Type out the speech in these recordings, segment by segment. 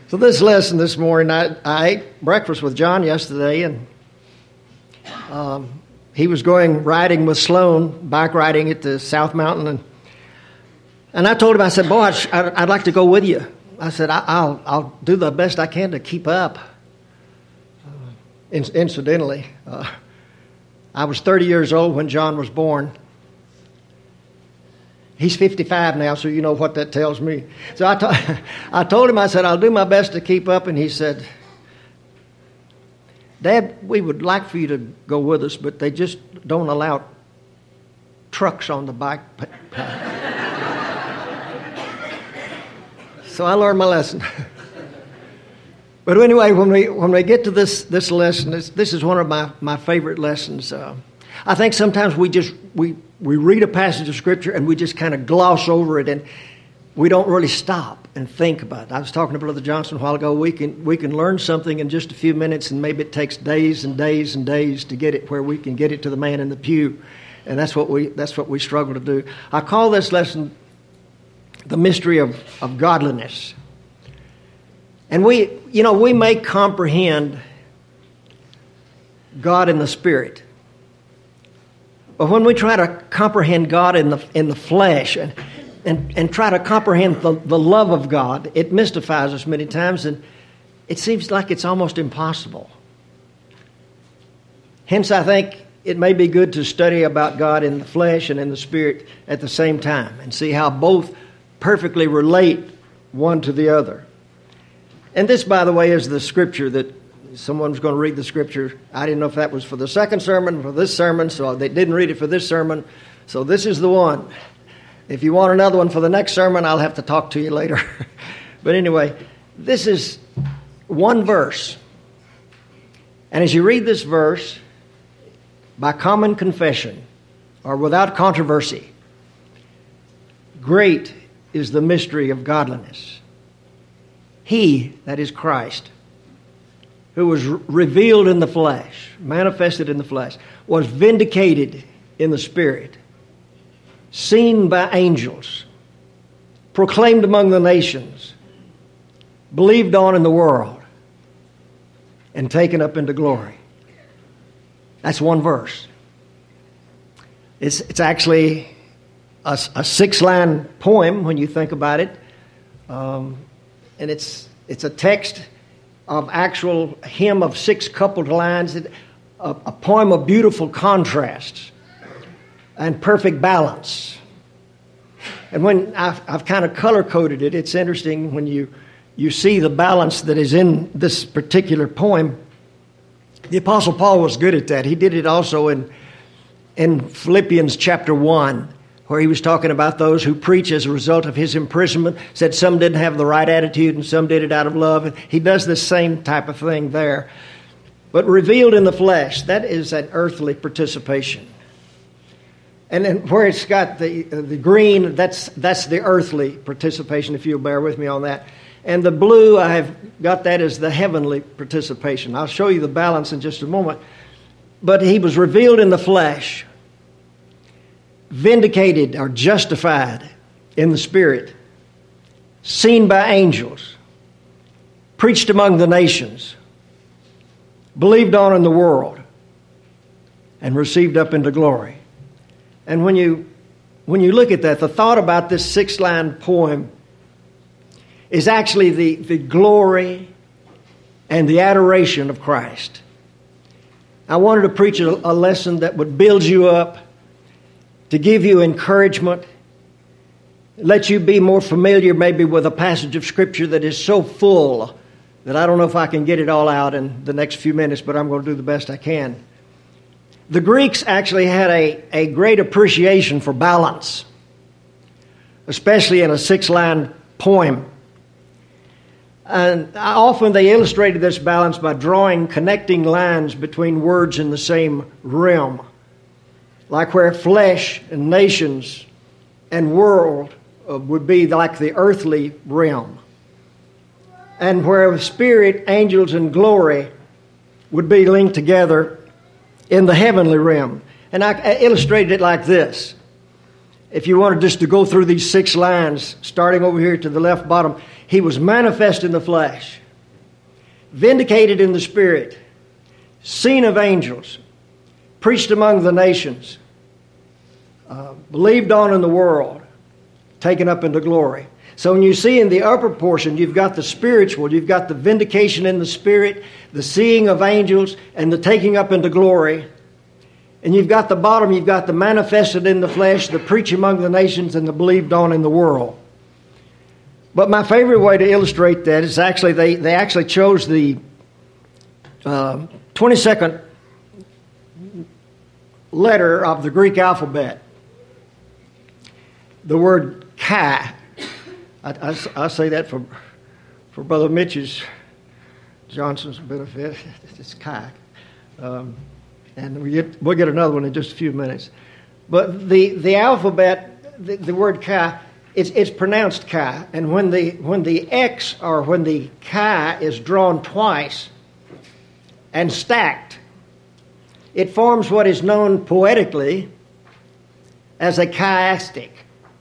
So this lesson this morning, I ate breakfast with John yesterday, and he was going riding with Sloan, bike riding at the South Mountain, and I told him, I said, boy, I'd like to go with you. I said, I'll do the best I can to keep up. Incidentally, I was 30 years old when John was born. He's 55 now, so you know what that tells me. So I told him, I said, I'll do my best to keep up. And he said, Dad, we would like for you to go with us, but they just don't allow trucks on the bike path. So I learned my lesson. But anyway, when we get to this lesson, this is one of my favorite lessons. I think sometimes we read a passage of Scripture and we just kind of gloss over it, and we don't really stop and think about it. I was talking to Brother Johnson a while ago. We can learn something in just a few minutes, and maybe it takes days and days and days to get it where we can get it to the man in the pew, and that's what we struggle to do. I call this lesson the mystery of godliness. And we may comprehend God in the Spirit. But when we try to comprehend God in the flesh and try to comprehend the love of God, it mystifies us many times, and it seems like it's almost impossible. Hence, I think it may be good to study about God in the flesh and in the Spirit at the same time and see how both perfectly relate one to the other. And this, by the way, is the scripture that someone's going to read the scripture. I didn't know if that was for the second sermon or for this sermon, so they didn't read it for this sermon. So this is the one. If you want another one for the next sermon, I'll have to talk to you later. But anyway, this is one verse. And as you read this verse, by common confession or without controversy, great is the mystery of godliness. He, that is Christ, who was revealed in the flesh, manifested in the flesh, was vindicated in the Spirit, seen by angels, proclaimed among the nations, believed on in the world, and taken up into glory. That's one verse. It's actually a 6-line poem when you think about it. And it's a text of actual hymn of 6 coupled lines, a poem of beautiful contrasts and perfect balance. And when I've kind of color-coded it, it's interesting when you see the balance that is in this particular poem. The Apostle Paul was good at that. He did it also in Philippians chapter 1. Where he was talking about those who preach as a result of his imprisonment, said some didn't have the right attitude and some did it out of love. And he does the same type of thing there. But revealed in the flesh, that is an earthly participation. And then where it's got the green, that's the earthly participation, if you'll bear with me on that. And the blue, I have got that as the heavenly participation. I'll show you the balance in just a moment. But he was revealed in the flesh, vindicated or justified in the Spirit, seen by angels, preached among the nations, believed on in the world, and received up into glory. And when you look at that, the thought about this 6-line poem is actually the glory and the adoration of Christ. I wanted to preach a lesson that would build you up, to give you encouragement, let you be more familiar maybe with a passage of Scripture that is so full that I don't know if I can get it all out in the next few minutes, but I'm going to do the best I can. The Greeks actually had a great appreciation for balance, especially in a 6-line poem. And often they illustrated this balance by drawing connecting lines between words in the same realm. Like where flesh and nations and world would be like the earthly realm. And where spirit, angels, and glory would be linked together in the heavenly realm. And I illustrated it like this. if you wanted just to go through these 6 lines, starting over here to the left bottom, he was manifest in the flesh, vindicated in the Spirit, seen of angels, preached among the nations, believed on in the world, taken up into glory. So when you see in the upper portion, you've got the spiritual, you've got the vindication in the Spirit, the seeing of angels, and the taking up into glory. And you've got the bottom, you've got the manifested in the flesh, the preach among the nations, and the believed on in the world. But my favorite way to illustrate that is actually, they actually chose the 22nd letter of the Greek alphabet. The word chi. I say that for Brother Mitch's Johnson's benefit. It's chi. And we'll get another one in just a few minutes. But the alphabet, the word chi, it's pronounced chi. And when the X or when the chi is drawn twice and stacked, it forms what is known poetically as a chiastic.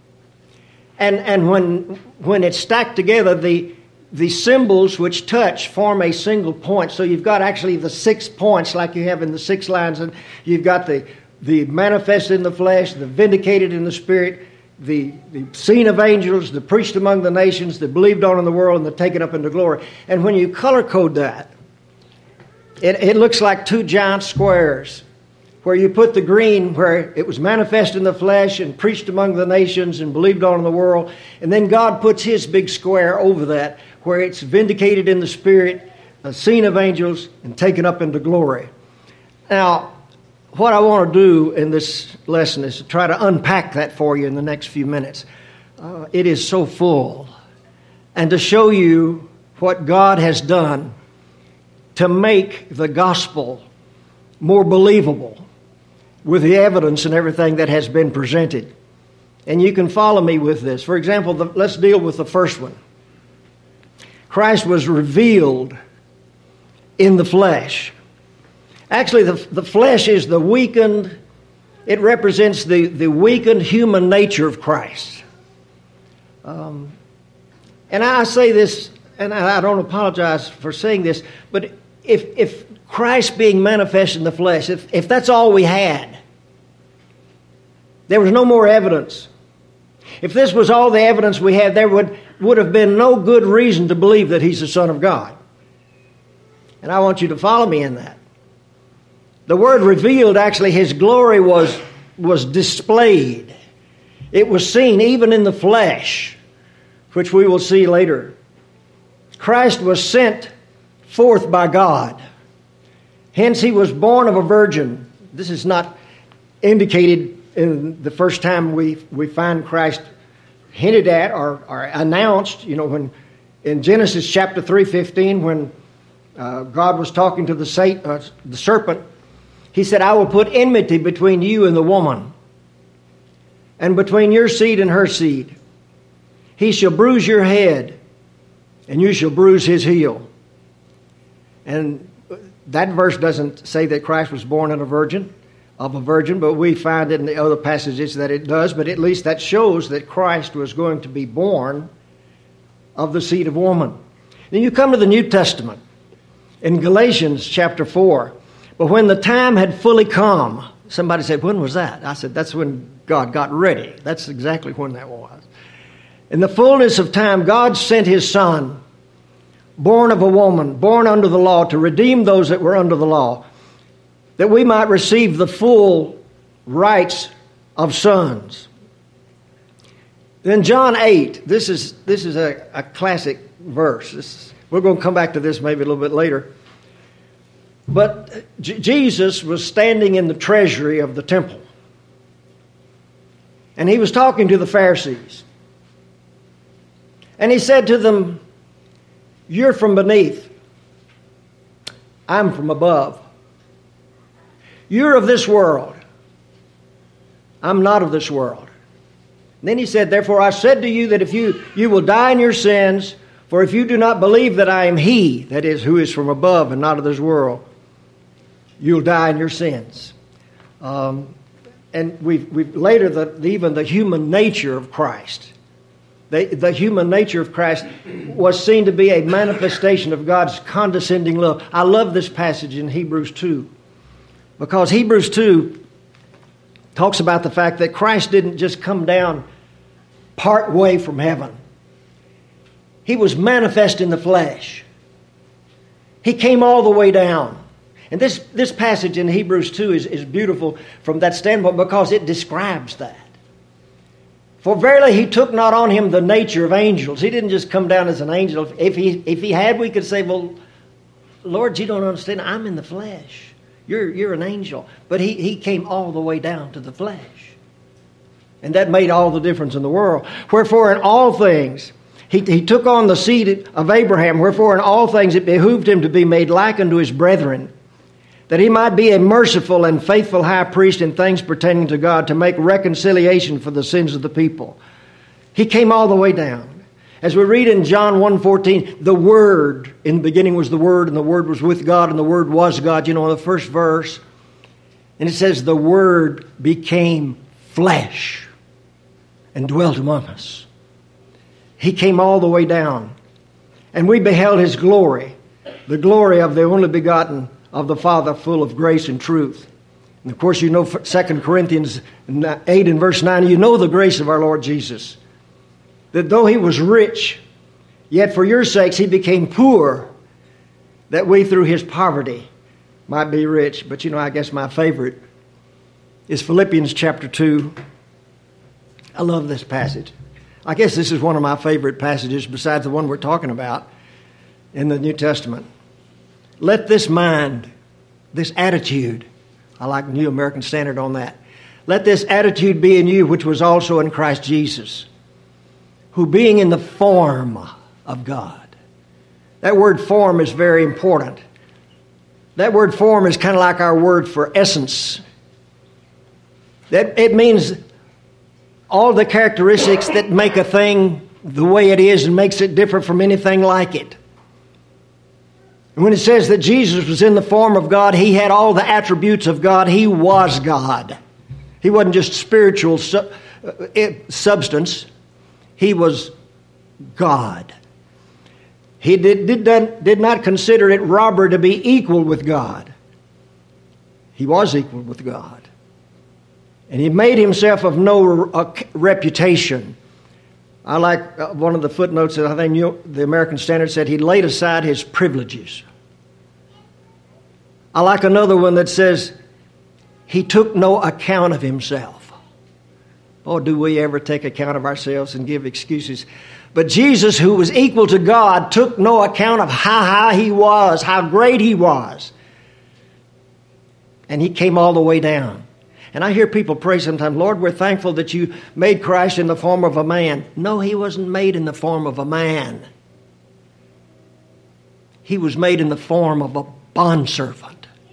And when it's stacked together, the symbols which touch form a single point. So you've got actually the 6 points like you have in the 6 lines. And you've got the manifested in the flesh, the vindicated in the Spirit, the seen of angels, the preached among the nations, the believed on in the world, and the taken up into glory. And when you color code that, it looks like 2 giant squares, where you put the green where it was manifest in the flesh and preached among the nations and believed on in the world. And then God puts his big square over that where it's vindicated in the Spirit, seen of angels, and taken up into glory. Now, what I want to do in this lesson is to try to unpack that for you in the next few minutes. It is so full. And to show you what God has done to make the gospel more believable with the evidence and everything that has been presented. And you can follow me with this. For example, let's deal with the first one. Christ was revealed in the flesh. Actually, the flesh is the weakened, it represents the weakened human nature of Christ. And I say this, and I don't apologize for saying this, but if Christ being manifest in the flesh, if that's all we had, there was no more evidence. If this was all the evidence we had, there would have been no good reason to believe that he's the Son of God. And I want you to follow me in that. The word revealed, actually, his glory was displayed. It was seen even in the flesh, which we will see later. Christ was sent forth by God. Hence, he was born of a virgin. This is not indicated in the first time we find Christ hinted at or announced. When in Genesis chapter 3:15, when God was talking to the serpent, he said, "I will put enmity between you and the woman, and between your seed and her seed. He shall bruise your head, and you shall bruise his heel." And that verse doesn't say that Christ was born of a virgin, but we find in the other passages that it does. But at least that shows that Christ was going to be born of the seed of woman. Then you come to the New Testament in Galatians chapter 4. "But when the time had fully come," somebody said, "When was that?" I said, "That's when God got ready." That's exactly when that was. "In the fullness of time, God sent his Son, born of a woman, born under the law, to redeem those that were under the law, that we might receive the full rights of sons." Then John 8, this is a classic verse. We're going to come back to this maybe a little bit later. But Jesus was standing in the treasury of the temple. And he was talking to the Pharisees. And he said to them, "You're from beneath. I'm from above. You're of this world. I'm not of this world." And then he said, "Therefore I said to you that if you will die in your sins, for if you do not believe that I am he, that is, who is from above and not of this world, you'll die in your sins." And and we've later even the human nature of Christ. The human nature of Christ was seen to be a manifestation of God's condescending love. I love this passage in Hebrews 2, because Hebrews 2 talks about the fact that Christ didn't just come down part way from heaven. He was manifest in the flesh. He came all the way down. And this passage in Hebrews 2 is beautiful from that standpoint, because it describes that. For verily he took not on him the nature of angels. He didn't just come down as an angel. If he had, we could say, well, Lord, you don't understand. I'm in the flesh. You're an angel. But he came all the way down to the flesh. And that made all the difference in the world. Wherefore in all things, he took on the seed of Abraham. Wherefore in all things it behooved him to be made like unto his brethren, that he might be a merciful and faithful high priest in things pertaining to God, to make reconciliation for the sins of the people. He came all the way down. As we read in John 1:14, the Word, in the beginning was the Word, and the Word was with God, and the Word was God. You know, in the first verse, and it says, the Word became flesh and dwelt among us. He came all the way down, and we beheld His glory, the glory of the only begotten of the Father, full of grace and truth. And of course, you know 2 Corinthians 8 and verse 9, you know the grace of our Lord Jesus, that though He was rich, yet for your sakes He became poor, that we through His poverty might be rich. But you know, I guess my favorite is Philippians chapter 2. I love this passage. I guess this is one of my favorite passages besides the one we're talking about in the New Testament. Let this mind, this attitude, I like New American Standard on that. Let this attitude be in you, which was also in Christ Jesus, who being in the form of God. That word form is very important. That word form is kind of like our word for essence. That it means all the characteristics that make a thing the way it is and makes it different from anything like it. And when it says that Jesus was in the form of God, He had all the attributes of God. He was God. He wasn't just spiritual substance. He was God. He did not consider it robbery to be equal with God. He was equal with God. And He made Himself of no reputation. I like one of the footnotes that I think the American Standard said He laid aside His privileges. I like another one that says He took no account of Himself. Oh, do we ever take account of ourselves and give excuses? But Jesus, who was equal to God, took no account of how high He was, how great He was. And He came all the way down. And I hear people pray sometimes, Lord, we're thankful that You made Christ in the form of a man. No, He wasn't made in the form of a man. He was made in the form of a bondservant.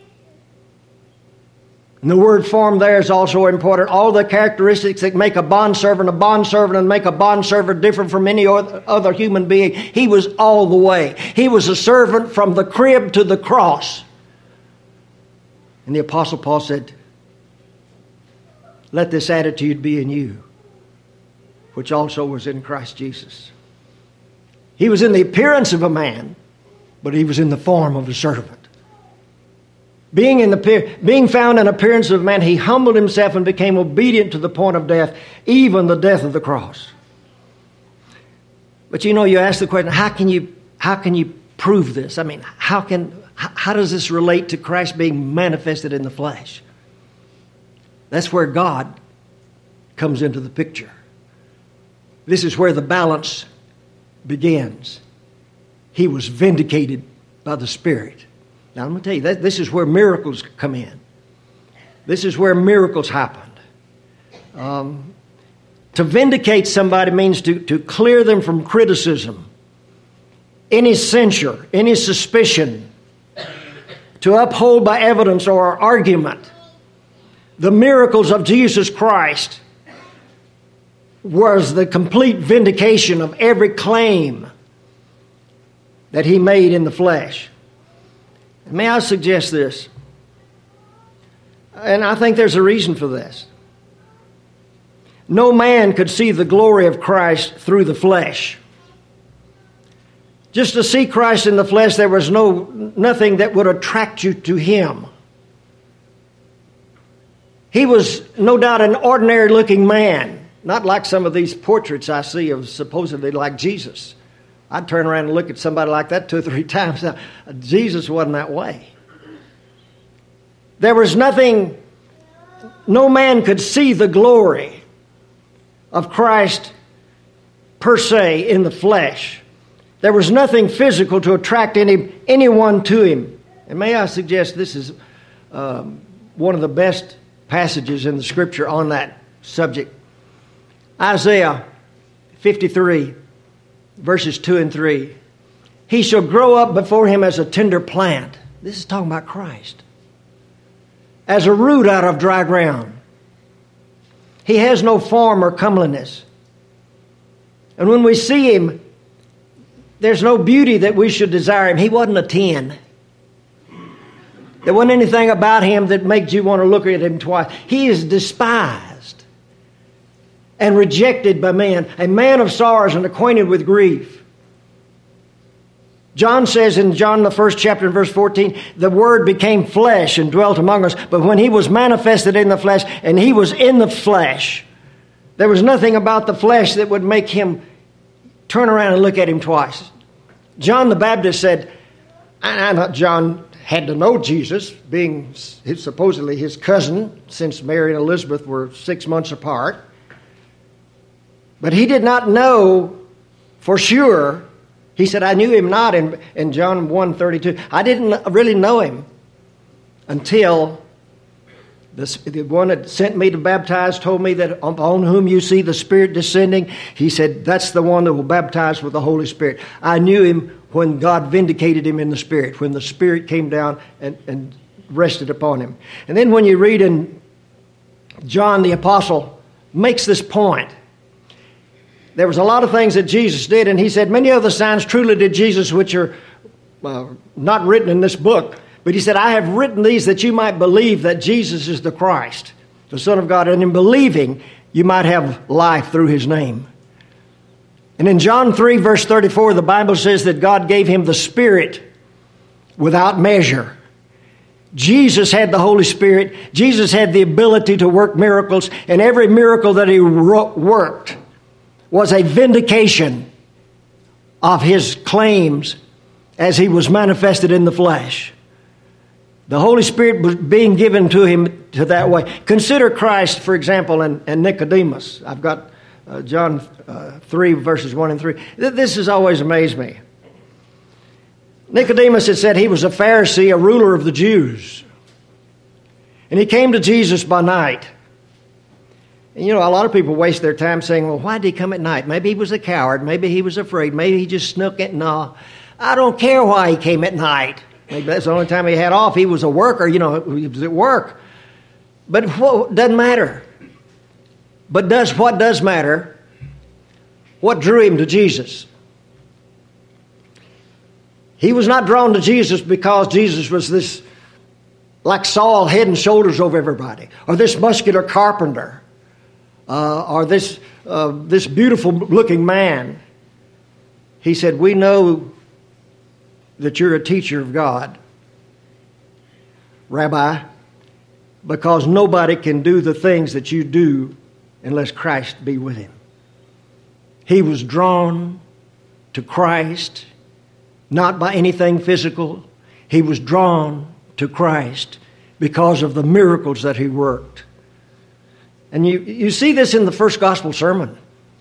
And the word form there is also important. All the characteristics that make a bondservant and make a bondservant different from any other human being. He was all the way. He was a servant from the crib to the cross. And the Apostle Paul said, let this attitude be in you, which also was in Christ Jesus. He was in the appearance of a man, but He was in the form of a servant. Being found in appearance of man, He humbled Himself and became obedient to the point of death, even the death of the cross. But you know, you ask the question, how can you prove this? I mean, how does this relate to Christ being manifested in the flesh? That's where God comes into the picture. This is where the balance begins. He was vindicated by the Spirit. Now, I'm going to tell you, this is where miracles come in. This is where miracles happened. To vindicate somebody means to clear them from criticism, any censure, any suspicion, to uphold by evidence or argument. The miracles of Jesus Christ was the complete vindication of every claim that He made in the flesh. May I suggest this? And I think there's a reason for this. no man could see the glory of Christ through the flesh. Just to see Christ in the flesh, there was nothing that would attract you to him. He was no doubt an ordinary looking man, not like some of these portraits I see of supposedly like Jesus. I'd turn around and look at somebody like that 2 or 3 times. Now, Jesus wasn't that way. There was nothing, no man could see the glory of Christ per se in the flesh. There was nothing physical to attract anyone to him. And may I suggest this is one of the best passages in the Scripture on that subject. Isaiah 53, verses 2 and 3. He shall grow up before him as a tender plant. This is talking about Christ. As a root out of dry ground. He has no form or comeliness. And when we see him, there's no beauty that we should desire him. He wasn't a 10. There wasn't anything about him that makes you want to look at him twice. He is despised and rejected by men, a man of sorrows and acquainted with grief. John says in John the 1st chapter and verse 14, the Word became flesh and dwelt among us. But when he was manifested in the flesh, and he was in the flesh, there was nothing about the flesh that would make him turn around and look at him twice. John the Baptist said, John had to know Jesus, being supposedly his cousin, since Mary and Elizabeth were 6 months apart. But he did not know for sure. He said, I knew him not in John 1:32. I didn't really know him until the one that sent me to baptize told me that on whom you see the Spirit descending, he said, that's the one that will baptize with the Holy Spirit. I knew him when God vindicated him in the Spirit, when the Spirit came down and rested upon him. And then when you read in John the Apostle makes this point. There was a lot of things that Jesus did, and he said, many other signs truly did Jesus, which are not written in this book. But he said, I have written these that you might believe that Jesus is the Christ, the Son of God. And in believing, you might have life through his name. And in John 3, verse 34, the Bible says that God gave him the Spirit without measure. Jesus had the Holy Spirit. Jesus had the ability to work miracles. And every miracle that he worked was a vindication of his claims as he was manifested in the flesh. The Holy Spirit was being given to him to that way. Consider Christ, for example, and Nicodemus. I've got John 3, verses 1 and 3. This has always amazed me. Nicodemus had said he was a Pharisee, a ruler of the Jews. And he came to Jesus by night. And, a lot of people waste their time saying, well, why did he come at night? Maybe he was a coward. Maybe he was afraid. Maybe he just snuck it. No, I don't care why he came at night. Maybe that's the only time he had off. He was a worker, he was at work. But what doesn't matter. But what does matter? What drew him to Jesus? He was not drawn to Jesus because Jesus was this, like Saul, head and shoulders over everybody, or this muscular carpenter, or this beautiful-looking man. He said, we know that you're a teacher of God, Rabbi, because nobody can do the things that you do unless Christ be with him. He was drawn to Christ, not by anything physical. He was drawn to Christ because of the miracles that he worked. And you see this in the first gospel sermon.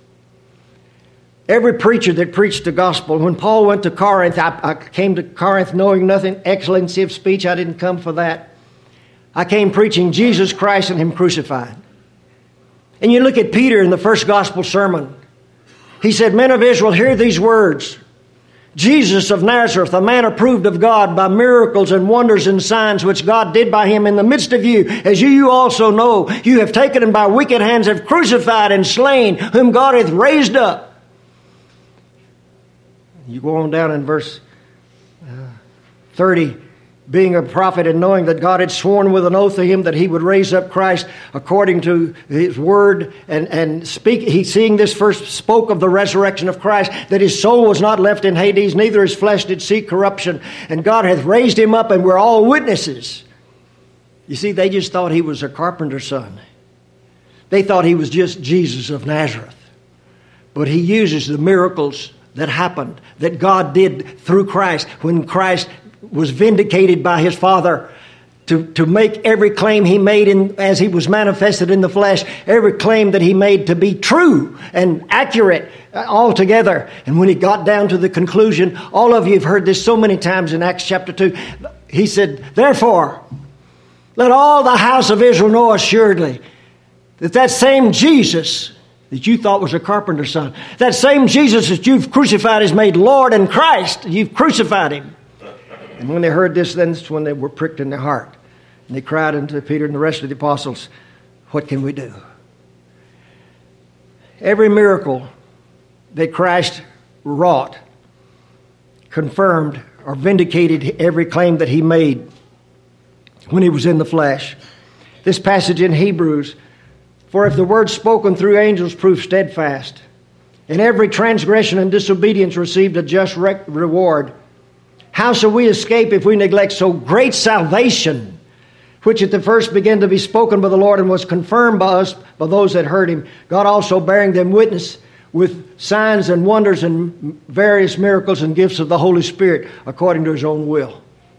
Every preacher that preached the gospel, when Paul went to Corinth, I came to Corinth knowing nothing, excellency of speech, I didn't come for that. I came preaching Jesus Christ and him crucified. And you look at Peter in the first gospel sermon. He said, men of Israel, hear these words. Jesus of Nazareth, a man approved of God by miracles and wonders and signs which God did by him in the midst of you, as you also know, you have taken him by wicked hands, have crucified and slain, whom God hath raised up. You go on down in verse 30. being a prophet and knowing that God had sworn with an oath to him that he would raise up Christ according to his word, and seeing this first spoke of the resurrection of Christ, that his soul was not left in Hades, neither his flesh did see corruption, and God hath raised him up, and we're all witnesses. You see, they just thought he was a carpenter's son. They thought he was just Jesus of Nazareth. But he uses the miracles that happened, that God did through Christ, when Christ was vindicated by his Father, to make every claim he made as he was manifested in the flesh, every claim that he made to be true and accurate altogether. And when he got down to the conclusion, all of you have heard this so many times in Acts chapter 2, he said, therefore, let all the house of Israel know assuredly that same Jesus that you thought was a carpenter's son, that same Jesus that you've crucified is made Lord and Christ. You've crucified him. And when they heard this, then that's when they were pricked in their heart. And they cried unto Peter and the rest of the apostles, what can we do? Every miracle that Christ wrought confirmed or vindicated every claim that he made when he was in the flesh. This passage in Hebrews, for if the word spoken through angels proved steadfast, and every transgression and disobedience received a just reward, how shall we escape if we neglect so great salvation, which at the first began to be spoken by the Lord and was confirmed by us, by those that heard him, God also bearing them witness with signs and wonders and various miracles and gifts of the Holy Spirit according to his own will.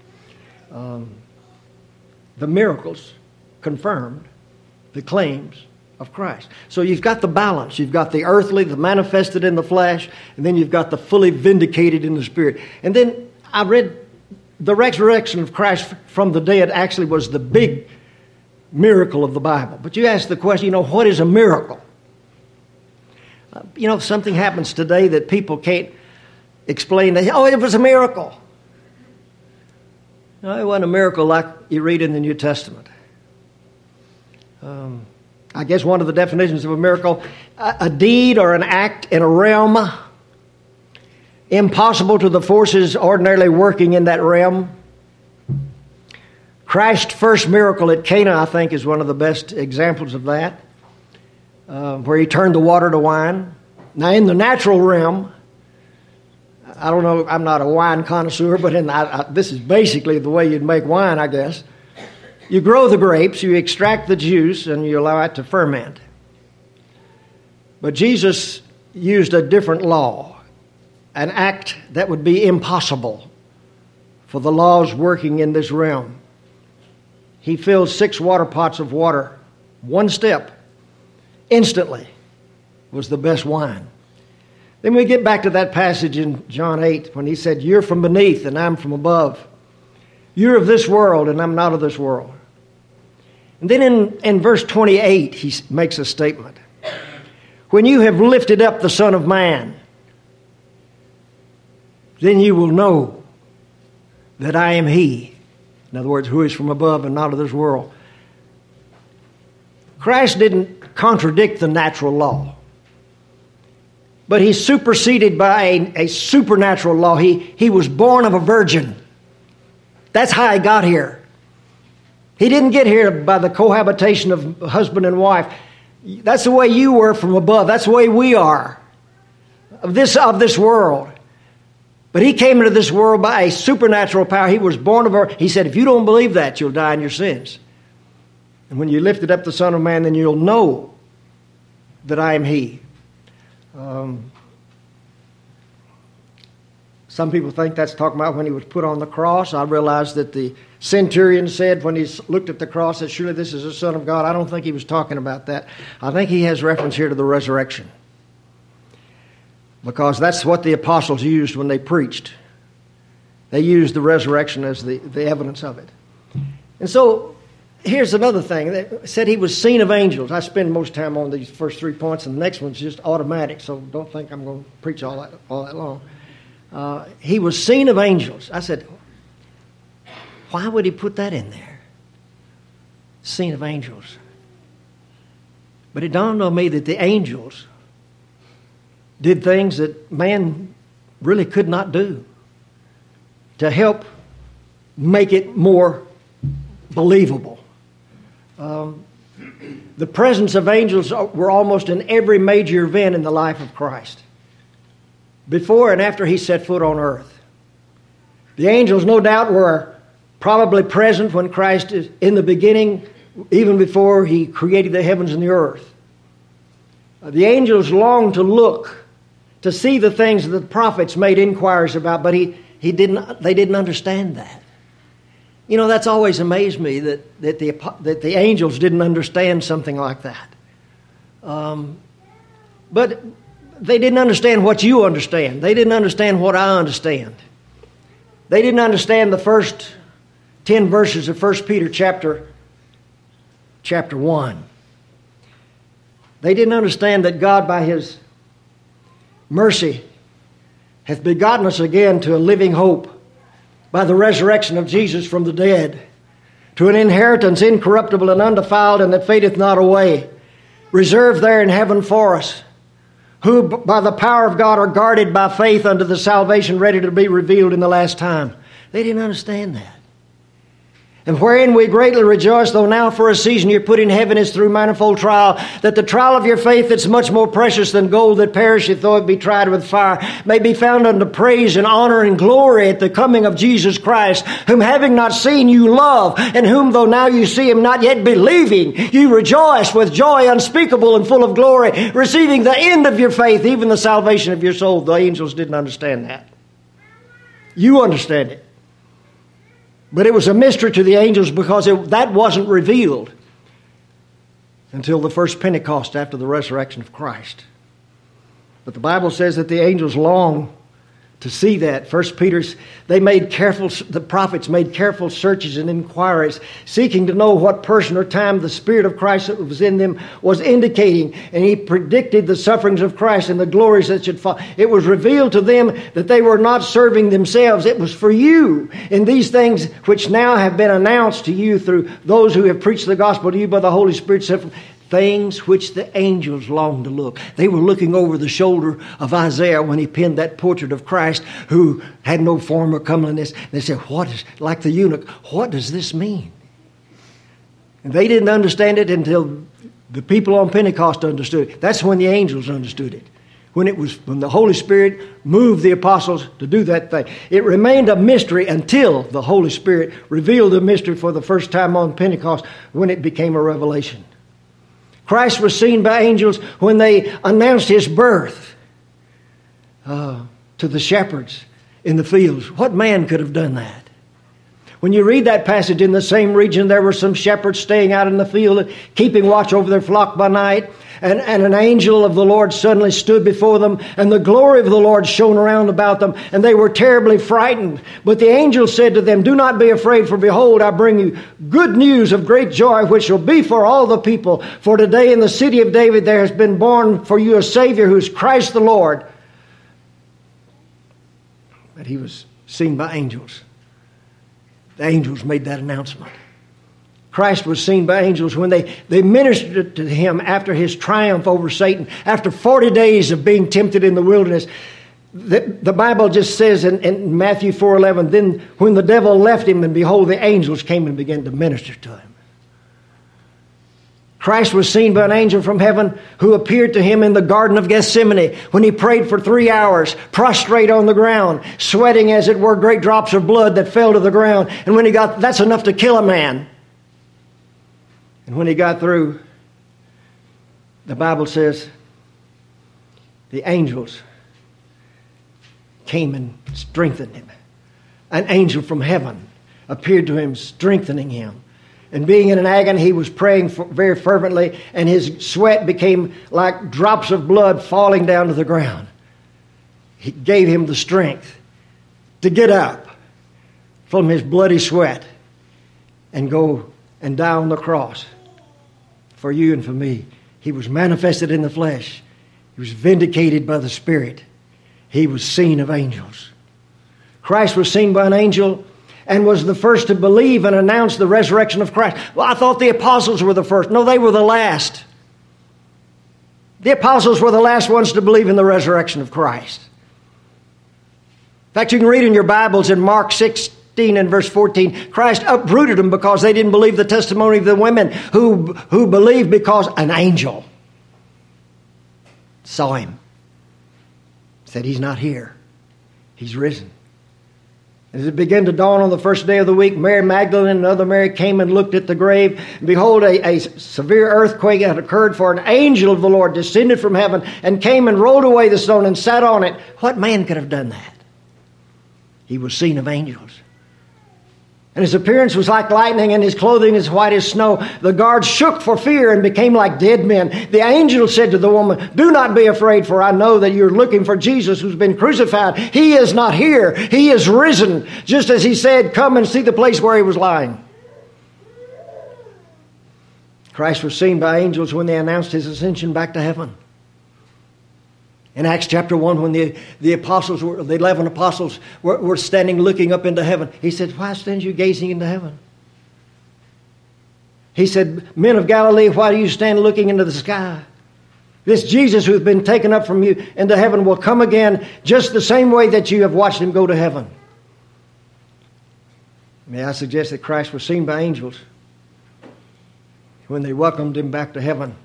The miracles confirmed the claims of Christ. So you've got the balance. You've got the earthly, the manifested in the flesh, and then you've got the fully vindicated in the Spirit. And then I read the resurrection of Christ from the dead actually was the big miracle of the Bible. But you ask the question, what is a miracle? Something happens today that people can't explain. It was a miracle. No, it wasn't a miracle like you read in the New Testament. I guess one of the definitions of a miracle, a deed or an act in a realm impossible to the forces ordinarily working in that realm. Christ's first miracle at Cana, I think, is one of the best examples of that, where he turned the water to wine. Now, in the natural realm, I don't know, I'm not a wine connoisseur, but this is basically the way you'd make wine, I guess. You grow the grapes, you extract the juice, and you allow it to ferment. But Jesus used a different law, an act that would be impossible for the laws working in this realm. He filled 6 water pots of water. One step, instantly, was the best wine. Then we get back to that passage in John 8 when he said, you're from beneath and I'm from above. You're of this world and I'm not of this world. And then in verse 28, he makes a statement. When you have lifted up the Son of Man, then you will know that I am He. In other words, who is from above and not of this world. Christ didn't contradict the natural law, but He's superseded by a supernatural law. He was born of a virgin. That's how He got here. He didn't get here by the cohabitation of husband and wife. That's the way you were from above. That's the way we are of this world. But He came into this world by a supernatural power. He was born of her. He said, if you don't believe that, you'll die in your sins. And when you lifted up the Son of Man, then you'll know that I am He. Some people think that's talking about when He was put on the cross. I realize that the centurion said when he looked at the cross that surely this is the Son of God. I don't think he was talking about that. I think he has reference here to the resurrection, because that's what the apostles used when they preached. They used the resurrection as the evidence of it. And so here's another thing. They said He was seen of angels. I spend most time on these first 3 points, and the next one's just automatic, so don't think I'm going to preach all that long. He was seen of angels. I said, why would He put that in there? Seen of angels. But it dawned on me that the angels did things that man really could not do to help make it more believable. The presence of angels were almost in every major event in the life of Christ, before and after he set foot on earth. The angels, no doubt, were probably present when Christ is in the beginning, even before he created the heavens and the earth. The angels longed to look, to see the things that the prophets made inquiries about, but they didn't understand that. You know, that's always amazed me that the angels didn't understand something like that. But they didn't understand what you understand. They didn't understand what I understand. They didn't understand the first 10 verses of 1 Peter chapter 1. They didn't understand that God, by His mercy, hath begotten us again to a living hope by the resurrection of Jesus from the dead, to an inheritance incorruptible and undefiled, and that fadeth not away, reserved there in heaven for us, who by the power of God are guarded by faith unto the salvation ready to be revealed in the last time. They didn't understand that. And wherein we greatly rejoice, though now for a season you're put in heaven is through manifold trial, that the trial of your faith that's much more precious than gold that perisheth, though it be tried with fire, may be found unto praise and honor and glory at the coming of Jesus Christ, whom having not seen you love, and whom though now you see him not yet believing, you rejoice with joy unspeakable and full of glory, receiving the end of your faith, even the salvation of your soul. The angels didn't understand that. You understand it. But it was a mystery to the angels because that wasn't revealed until the first Pentecost after the resurrection of Christ. But the Bible says that the angels long to see that. The prophets made careful searches and inquiries, seeking to know what person or time the Spirit of Christ that was in them was indicating. And he predicted the sufferings of Christ and the glories that should follow. It was revealed to them that they were not serving themselves. It was for you. And these things which now have been announced to you through those who have preached the gospel to you by the Holy Spirit, things which the angels longed to look. They were looking over the shoulder of Isaiah when he penned that portrait of Christ who had no form or comeliness. They said, like the eunuch, what does this mean? And they didn't understand it until the people on Pentecost understood it. That's when the angels understood it. When the Holy Spirit moved the apostles to do that thing. It remained a mystery until the Holy Spirit revealed the mystery for the first time on Pentecost, when it became a revelation. Christ was seen by angels when they announced his birth to the shepherds in the fields. What man could have done that? When you read that passage, in the same region there were some shepherds staying out in the field, keeping watch over their flock by night. And an angel of the Lord suddenly stood before them, and the glory of the Lord shone around about them, and they were terribly frightened. But the angel said to them, do not be afraid, for behold, I bring you good news of great joy, which shall be for all the people. For today in the city of David there has been born for you a Savior, who is Christ the Lord. But he was seen by angels. The angels made that announcement. Christ was seen by angels when they ministered to him after his triumph over Satan. After 40 days of being tempted in the wilderness, the Bible just says in Matthew 4:11, then when the devil left him, and behold, the angels came and began to minister to him. Christ was seen by an angel from heaven who appeared to him in the Garden of Gethsemane when he prayed for 3 hours, prostrate on the ground, sweating as it were great drops of blood that fell to the ground. And when that's enough to kill a man. And when he got through, the Bible says the angels came and strengthened him. An angel from heaven appeared to him, strengthening him. And being in an agony, he was praying very fervently, and his sweat became like drops of blood falling down to the ground. He gave him the strength to get up from his bloody sweat and go and die on the cross for you and for me. He was manifested in the flesh. He was vindicated by the Spirit. He was seen of angels. Christ was seen by an angel and was the first to believe and announce the resurrection of Christ. Well, I thought the apostles were the first. No, they were the last. The apostles were the last ones to believe in the resurrection of Christ. In fact, you can read in your Bibles in Mark 6, 16 and verse 14, Christ uprooted them because they didn't believe the testimony of the women who believed because an angel saw him. Said, he's not here. He's risen. As it began to dawn on the first day of the week, Mary Magdalene and another Mary came and looked at the grave. And behold, a severe earthquake had occurred, for an angel of the Lord descended from heaven and came and rolled away the stone and sat on it. What man could have done that? He was seen of angels. And his appearance was like lightning, and his clothing as white as snow. The guards shook for fear and became like dead men. The angel said to the woman, do not be afraid, for I know that you're looking for Jesus who's been crucified. He is not here. He is risen. Just as he said, come and see the place where he was lying. Christ was seen by angels when they announced his ascension back to heaven. In Acts chapter 1, when the apostles, the 11 apostles were standing looking up into heaven, he said, why stand you gazing into heaven? He said, men of Galilee, why do you stand looking into the sky? This Jesus who has been taken up from you into heaven will come again just the same way that you have watched him go to heaven. May I suggest that Christ was seen by angels when they welcomed him back to heaven.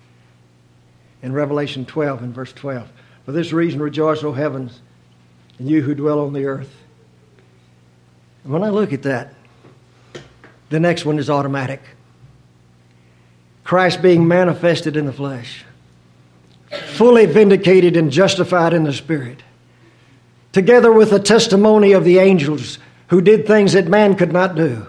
In Revelation 12 and verse 12. For this reason rejoice, O heavens, and you who dwell on the earth. And when I look at that, the next one is automatic. Christ being manifested in the flesh, fully vindicated and justified in the Spirit, together with the testimony of the angels who did things that man could not do.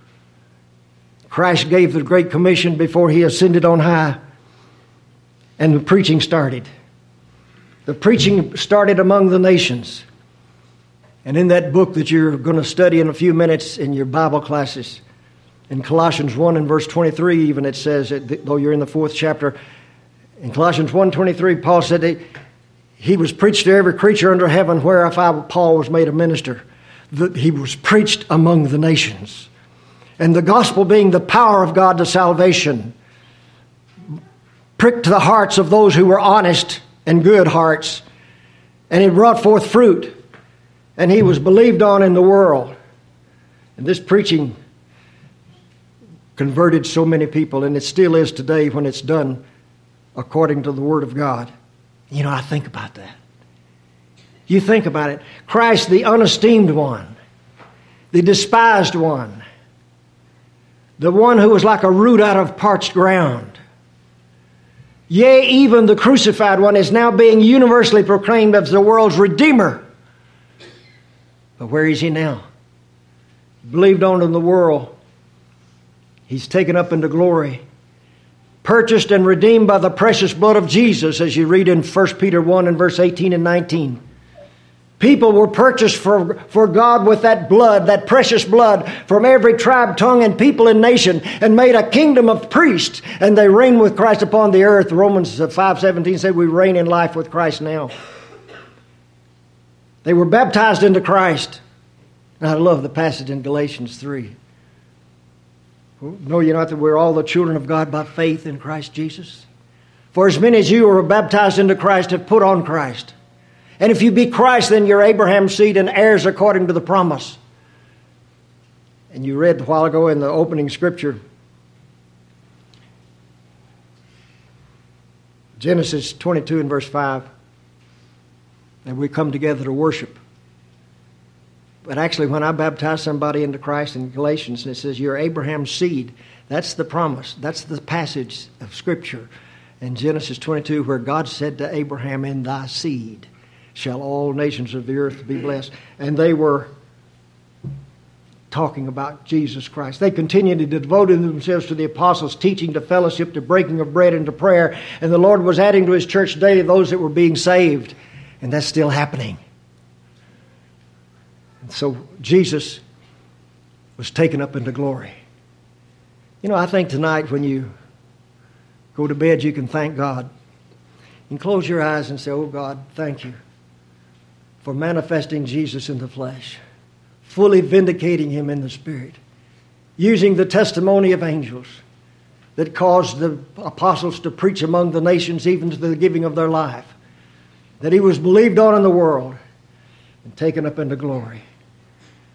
Christ gave the Great Commission before he ascended on high. And the preaching started. The preaching started among the nations. And in that book that you're going to study in a few minutes in your Bible classes, in Colossians 1 and verse 23 even it says, though you're in the 4th chapter, in Colossians 1:23, Paul said that he was preached to every creature under heaven, whereof Paul was made a minister. That he was preached among the nations. And the gospel being the power of God to salvation, pricked the hearts of those who were honest and good hearts. And it brought forth fruit. And he was believed on in the world. And this preaching converted so many people. And it still is today when it's done according to the Word of God. You know, I think about that. You think about it. Christ, the unesteemed one. The despised one. The one who was like a root out of parched ground. Yea, even the crucified one is now being universally proclaimed as the world's Redeemer. But where is he now? Believed on in the world. He's taken up into glory. Purchased and redeemed by the precious blood of Jesus, as you read in 1 Peter 1 and verse 18 and 19. People were purchased for God with that blood, that precious blood, from every tribe, tongue, and people and nation, and made a kingdom of priests, and they reign with Christ upon the earth. Romans 5:17 said we reign in life with Christ now. They were baptized into Christ. And I love the passage in Galatians 3. Know ye not that we're all the children of God by faith in Christ Jesus? For as many as you who are baptized into Christ have put on Christ. And if you be Christ, then you're Abraham's seed and heirs according to the promise. And you read a while ago in the opening scripture, Genesis 22 and verse 5, that we come together to worship. But actually, when I baptize somebody into Christ in Galatians, and it says, you're Abraham's seed, that's the promise. That's the passage of Scripture in Genesis 22 where God said to Abraham, in thy seed shall all nations of the earth be blessed. And they were talking about Jesus Christ. They continued to devote themselves to the apostles' teaching, to fellowship, to breaking of bread, and to prayer. And the Lord was adding to his church daily those that were being saved. And that's still happening. And so Jesus was taken up into glory. You know, I think tonight when you go to bed, you can thank God. You can close your eyes and say, oh God, thank you for manifesting Jesus in the flesh, fully vindicating him in the Spirit, using the testimony of angels that caused the apostles to preach among the nations even to the giving of their life, that he was believed on in the world and taken up into glory.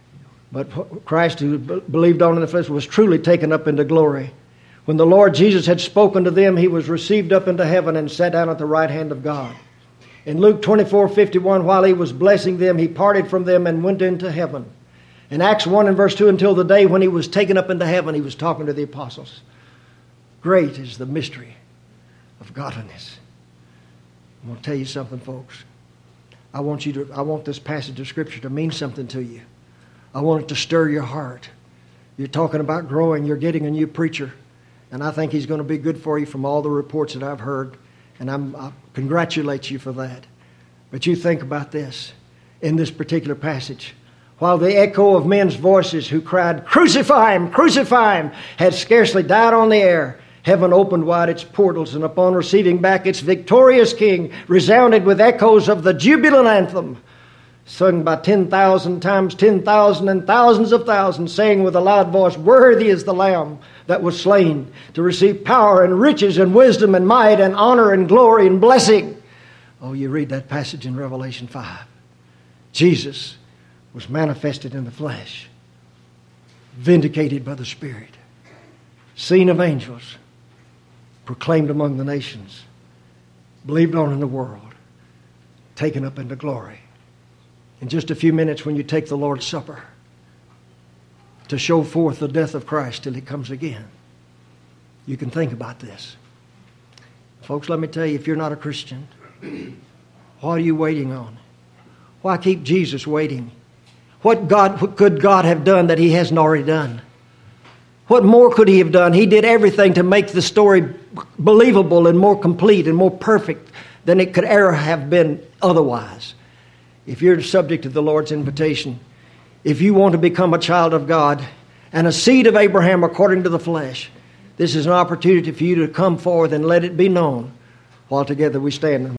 But Christ, who believed on in the flesh, was truly taken up into glory. When the Lord Jesus had spoken to them, he was received up into heaven and sat down at the right hand of God. In Luke 24:51, while he was blessing them, he parted from them and went into heaven. In Acts 1 and verse 2, until the day when he was taken up into heaven, he was talking to the apostles. Great is the mystery of godliness. I'm going to tell you something, folks. I want this passage of Scripture to mean something to you. I want it to stir your heart. You're talking about growing. You're getting a new preacher. And I think he's going to be good for you from all the reports that I've heard. And I congratulate you for that. But you think about this in this particular passage. While the echo of men's voices who cried, "Crucify him! Crucify him!" had scarcely died on the air, heaven opened wide its portals, and upon receiving back its victorious king, resounded with echoes of the jubilant anthem, sung by 10,000 times 10,000 and thousands of thousands, saying with a loud voice, "Worthy is the Lamb that was slain to receive power and riches and wisdom and might and honor and glory and blessing." Oh, you read that passage in Revelation 5. Jesus was manifested in the flesh, vindicated by the Spirit, seen of angels, proclaimed among the nations, believed on in the world, taken up into glory. In just a few minutes, when you take the Lord's Supper to show forth the death of Christ till he comes again, you can think about this. Folks, let me tell you, if you're not a Christian, what are you waiting on? Why keep Jesus waiting? What could God have done that he hasn't already done? What more could he have done? He did everything to make the story believable and more complete and more perfect than it could ever have been otherwise. If you're subject to the Lord's invitation, if you want to become a child of God and a seed of Abraham according to the flesh, this is an opportunity for you to come forward and let it be known while together we stand.